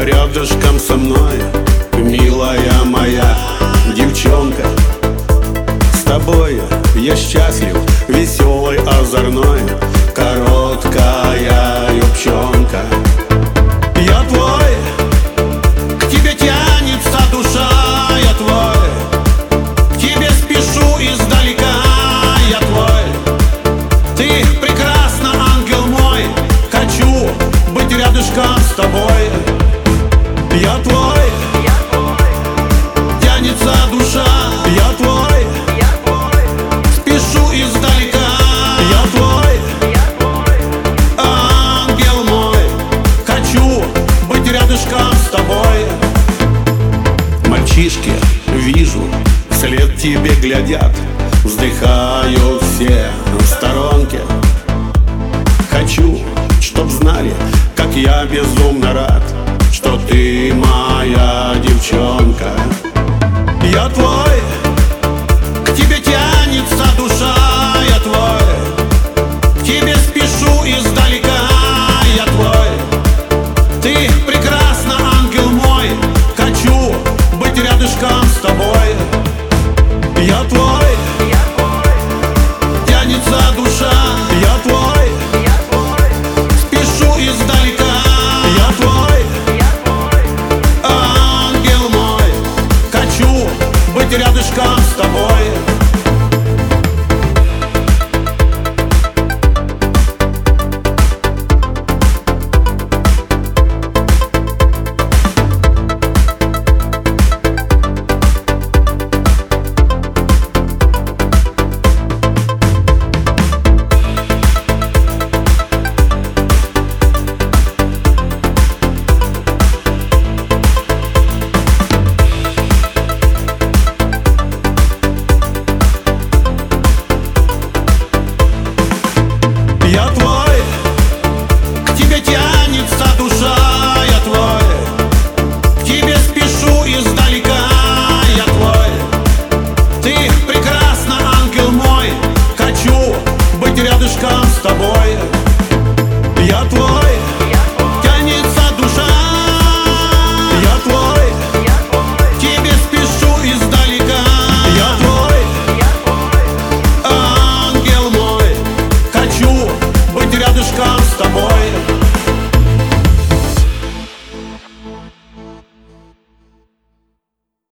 рядышком со мной, милая моя девчонка. С тобой я счастлив, веселый, озорной, короткая юбчонка. Я твой, к тебе тянется душа, я твой, к тебе спешу издалека, я твой. Ты прекрасна, ангел мой, хочу быть рядышком с тобой. Я твой, тянется душа, я твой, спешу издалека, я твой, ангел мой, хочу быть рядышком с тобой. Мальчишки, вижу, вслед тебе глядят, вздыхают все в сторонке. Хочу, чтоб знали, как я безумно рад